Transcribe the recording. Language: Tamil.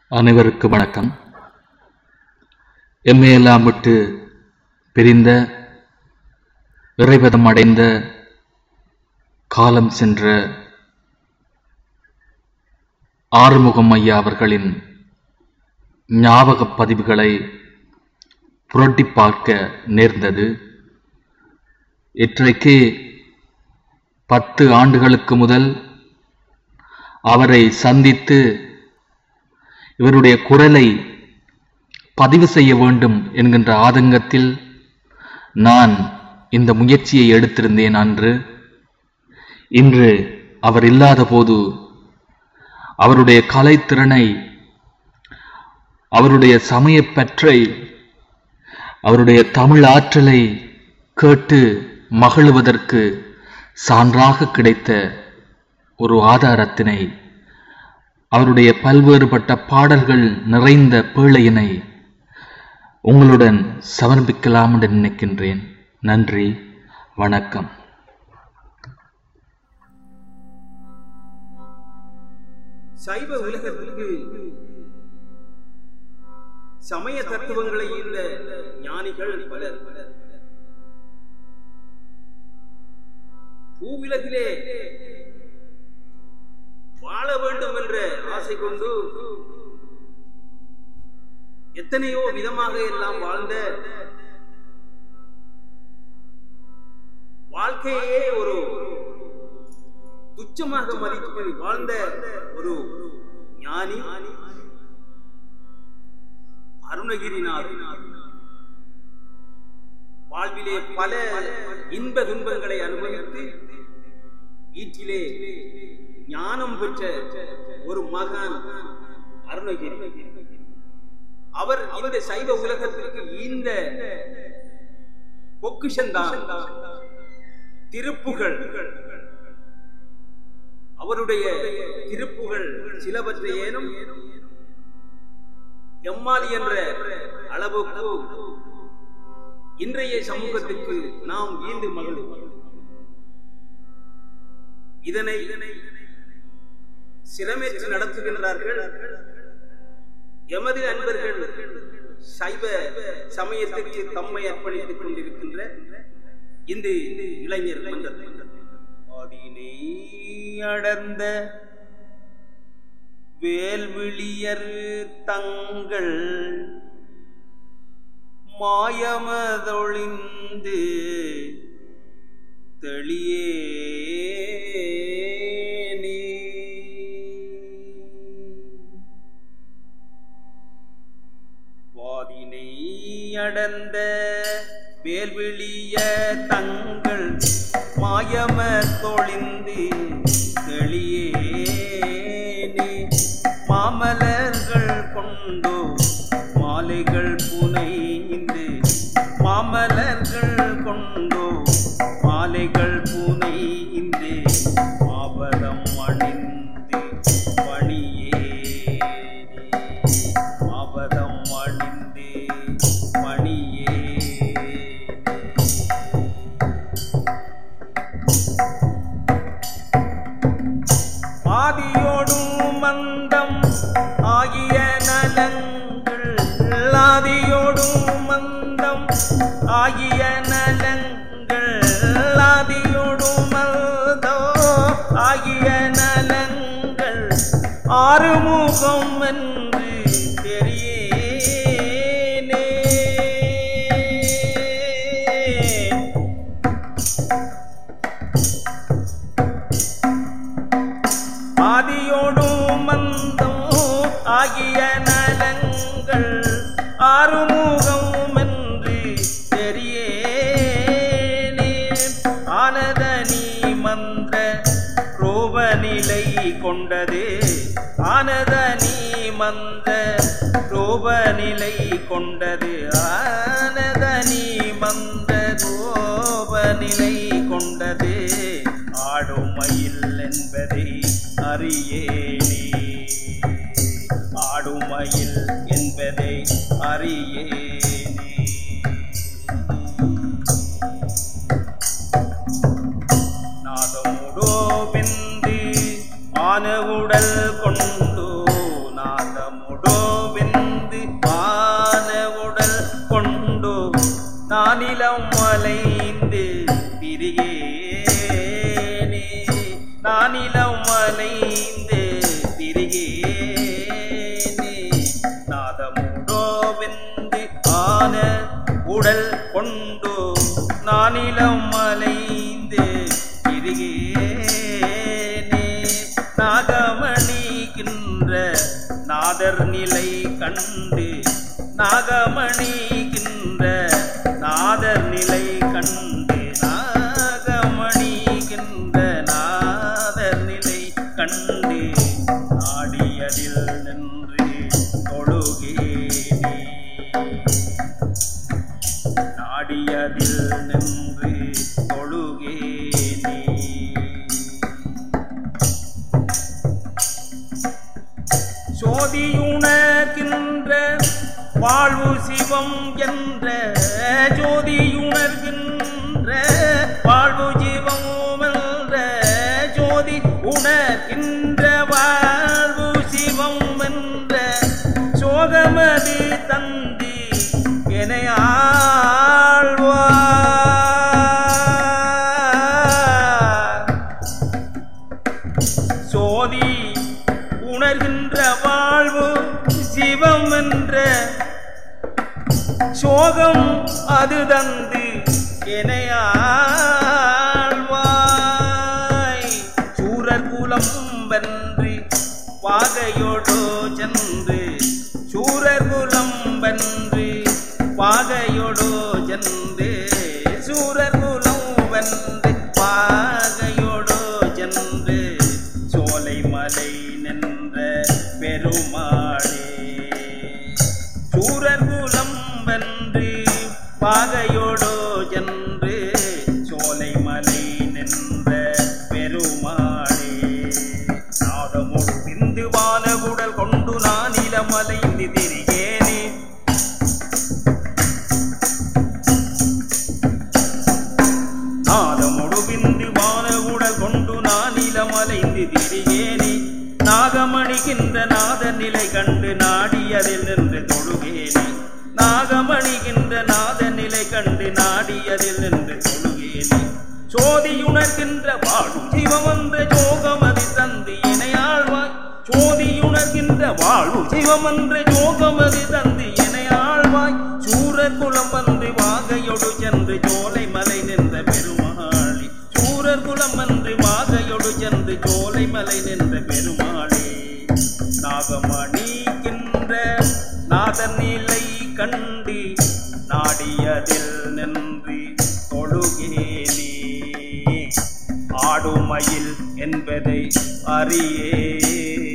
அனைவருக்கு வணக்கம். எம்மையெல்லாம் விட்டு பிரிந்த, இறைவதம் அடைந்த, காலம் சென்ற ஆறுமுகம் ஐயா அவர்களின் ஞாபகப் பதிவுகளை புரட்டி பார்க்க நேர்ந்தது. இன்றைக்கு 10 ஆண்டுகளுக்கு முதல் அவரை சந்தித்து இவருடைய குரலை பதிவு செய்ய வேண்டும் என்கின்ற ஆதங்கத்தில் நான் இந்த முயற்சியை எடுத்திருந்தேன். இன்று அவர் இல்லாத போது அவருடைய கலைத்திறனை, அவருடைய சமயப்பற்றை, அவருடைய தமிழ் ஆற்றலை கேட்டு மகிழுவதற்கு சான்றாக கிடைத்த ஒரு ஆதாரத்தினை, அவருடைய பல்வேறுபட்ட பாடல்கள் நிறைந்த பேழையினை உங்களுடன் சமர்ப்பிக்கலாம் என்று நினைக்கின்றேன். நன்றி, வணக்கம். சைவ உலகத்திற்கு சமய தத்துவங்களை ஈர்த்த ஞானிகள் பலர். பூவிலகிலே வாழ வேண்டும் என்ற ஆசை கொண்டு எத்தனையோ விதமாக எல்லாம் வாழ்ந்த, வாழ்க்கையே ஒரு துச்சமாக மதித்து வாழ்ந்த ஒரு ஞானி அருணகிரிநாதர். வாழ்விலே பல இன்ப துன்பங்களை அனுபவித்து வீட்டிலே ஞானம் பெற்ற ஒரு மகான் அருணகிரி. அவர் இந்த சைவ உலகத்திற்கு இந்த பொக்கிஷந்தான் திருப்புகள். அவருடைய திருப்புகள் சிலவற்றை ஏனும் எம்மாலி என்ற அளவுக்கு இன்றைய சமூகத்திற்கு நாம் ஈந்து மகிழ்வோம். இதனை சிரமேற்று நடத்துகின்றார்கள் எமது அன்பர்கள், சைவ சமயத்திற்கு தம்மை அர்ப்பணித்துக் கொண்டிருக்கின்ற இந்த இளைஞர் மன்றத்தை அடர்ந்த வேல்விழியர் தங்கள் மாயமதொழிந்து தெளியே அடர்ந்த வேல்விழிய தங்கள் மாயம தொழிந்து தெளியேனே. மாமலர்கள் கொண்டோ மாலைகள் புனைந்து, மாமலர்கள் கொண்டோ மாலைகள் புனைந்து மாபதம் அணிந்து பணியேனே. மாபதம் அணிந்து மணியே. ஆதியோடும் மந்தம் ஆகிய நலங்கள், ஆதியோடும் மந்தம் ஆகிய நலங்கள், ஆதியோடும் மந்தம் ஆகிய நலங்கள் ஆறுமுகம் என்று தெரிய ஆதியோடும் மந்தம் ஆகிய நலங்கள் ஆறுமுகம் என்று தெரியேனே. ஆனதனி மந்திர ரூபநிலை கொண்டது, ஆனதனி மந்திர ரூபநிலை கொண்டது, ஆனதனி மந்திர ரூபநிலை கொண்டது. ஆடுமயில் என்பதை அறியேனே, ஆடுமயில் என்பதை அறியேனே. நாதமுடோ பிந்து ஆனவுடல் கொண்டு, நாதமுடோ கொண்டு நானிலம் மலைந்து திரிகேனே நாகமணிக்கின்ற நாதர் நிலை கண்டு நாகமணிக்கின்ற நாதர் நிலை கண்டு நாகமணிக்கின்ற நாதர் நிலை கண்டு நாடியதில் நின்று தொழுகேனே நாடியதில் நின்று தொழுகேனே சோதியுணர்கின்ற வாழ்வு சிவம் என்ற ஜோதியுணர்கின்ற வாழ்வு சிவம் என்ற ஜோதி உணர்கின்ற வாழ்வு சிவம் என்ற சோகமது தந்தி எனையாழ்வார் சோதி உணர்கின்ற வாழ்வு சிவம் என்ற சோகம் அது தந்து எனையாழ்வாய் சூரர் குலம் வென்று வாகையோடு சென்று சூரர் குலம் வென்று வாகையோடு சென்று சூரர் குலம் வென்று வாகையோடு சென்று சோலை மலை நின்ற பெருமாளே சூரர் குலம் வென்று வாகையோடு சென்று சோலை மலை நின்ற பெருமாளே நாதமோடு பிந்து வானகுடல் கொண்டு நான் இளமலை திரிகேனே நாதமோடு பிந்து வானகுடல் கொண்டு நான் இளமலை திரிகேனே நாகமணிக்கின்ற நாத நிலை கண்டு நாடியதில் நின்று தொழுகேனே நாகமணிக்கின்ற நாத நிலை கண்டு நாடியதில் நின்று தொழுகேனே சோதியுணர்கின்ற வாழ்வு சிவமந்த ஜோகமதி தந்து இணையாழ்வாய் சோதியுணர்கின்ற வாழ்வு சிவமன்ற ஜோகமதி தந்து இணையாழ்வாய் சூரர் குலம் வந்து வாகையொடு சென்று சோலை மலை நின்ற பெருமாளி சூரர் குலம் வந்து வாகையொடு சென்று சோலை மலை நின்ற பெருமாளே நாகமணிக்கின்ற நாதர் நிலை கண்டு நாடியதில் நின்று தொழுகேனே ஆடுமயில் என்பதை அறியே